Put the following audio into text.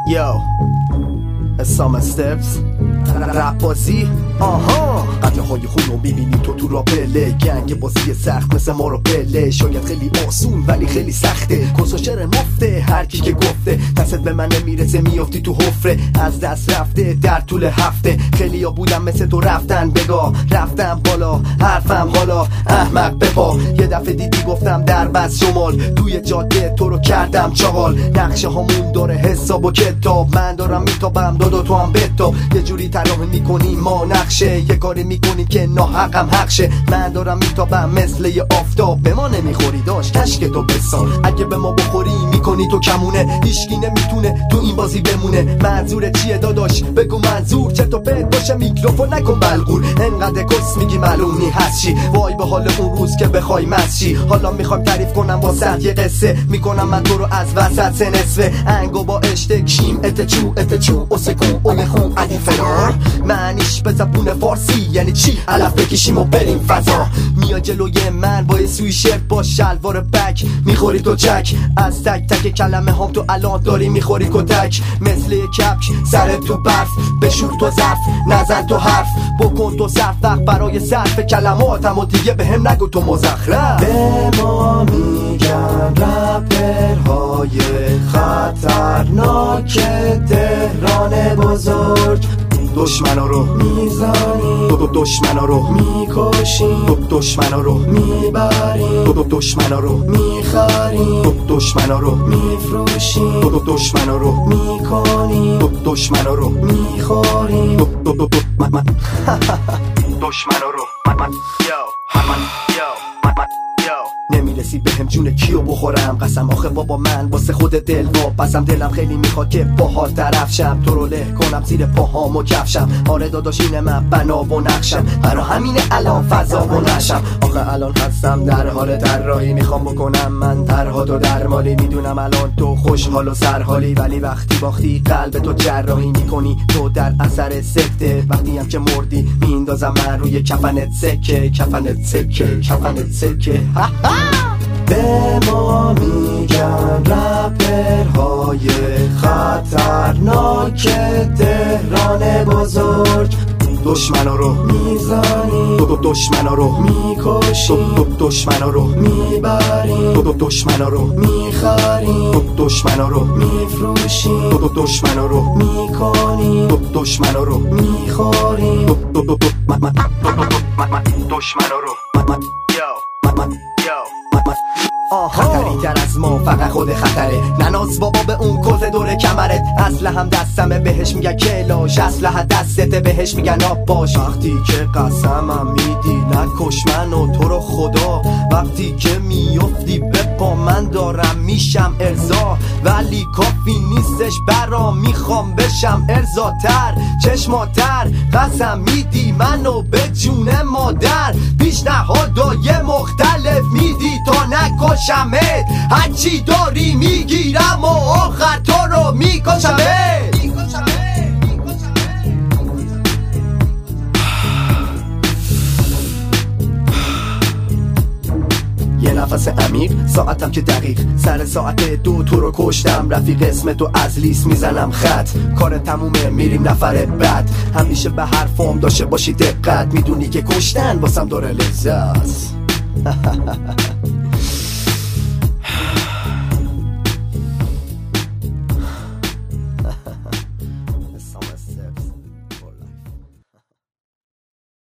Yo, حسام استپس رپ بازی قطعه های خونو میبینی تو را پله گنگ بازی سخت مثل ما رو پله شاید خیلی آسون ولی خیلی سخته کس و شعر مفته هر کی که گفته دستت به من نمیرسه میافتی تو حفره از دست رفته در طول هفته خیلی ها بودم مثل تو رفتن بگاه رفتم بالا حرفم حالا احمق بپا یه دفعه دیدی گفتم در بس شمال توی جاده تو رو کردم چاقال نقشه هامون داره حساب و کتاب من دارم میتابم دو تو هم بتاب یه جوری طراحی میکنیم ما نقشه یه کاری میکنی که ناحقم حق شه من دارم میتابم مثل یه آفتاب به ما نمیخوری داشت کشک تو بسان اگه به ما بخوری میکنی تو کمونه هیچکی نمیتونه تو این بازی بمونه منظور چیه داداش بگو منظور چه تو پرت باشه میکروفون نکن بلغور انقدر کس میگی معلومی هست چی وای به حال اون روز که بخوای مسچی حالا میخوام تعریف کنم واسه یه قصه میکنم من تو رو از وسط سه نصفه انگو با اشته کشیم اتچو اسکو اولخو علی فرار معنیش به زبون فارسی یعنی چی علف بکشیم و بریم فضا میا جلوی من با یه سویشرت با شلوار بک میخوری تو چک از تک تک کلمه هم تو الان داری میخوری کتک مثل یه کپک سرت تو برف بشور تو ظرف نزن تو حرف بکن تو صرف وقت برای صرف کلماتم و دیگه به هم نگو تو مزخرف به ما میگن رپرهای خطرناک تهران بزرگ دشمنا رو میزنی دشمنا رو میکشی دشمنا رو میبری دشمنا رو میخری دشمنا رو میفروشی دشمنا رو میکنی دشمنا رو میخوری دشمنا رو نمیرسی به هم جون کیو بخورم قسم آخه بابا من واسه خود دل واپسم دلم خیلی میخواد که باحال طرف شم تو رو له کنم زیر پاهام و کفشم آره داداش اینه من بنا و نقشم برا همینه الان فضا و نشم آخه الان هستم در حال طراحی میخوام بکنم من طرها تو درمالی میدونم الان تو خوشحال و سرحالی ولی وقتی باختی قلب تو جراحی میکنی تو در اثر سکته وقتی هم که مردی میندازم من روی کفنت سکه کفنت سکه کفنت سکه به ما میگن رپرهای خطرناک تهران بزرگ دشمنا رو میزنی دشمنا رو میکشی دشمنا رو میبری دشمنا رو میخری دشمنا رو میفروشی دشمنا رو میکنی دشمنا رو میخوری دشمنا رو خطری تر از ما فقط خود خطره نناز بابا به اون کل دور کمرت اسلحه هم دستمه بهش میگن کلاش اسلحه دستته بهش میگن آب باش وقتی که قسمم میدی نکش من و تو رو خدا وقتی که میفتی به پا من دارم میشم ارضا ولی کافی نیستش برام میخوام بشم ارضاتر چشماتر قسم میدی منو به جون مادر پیشنهادای مختلف میدی تا نکشمت هرچی داری میگیرم و آخر تو رو میکشمت یه نفس عمیق ساعتم که دقیق سر ساعت 2 تو رو کشتم رفیق اسم تو از لیست میزنم خط کار تمومه میریم نفر بعد همیشه به حرفام داشته باشی دقت میدونی که کشتن واسم داره لذت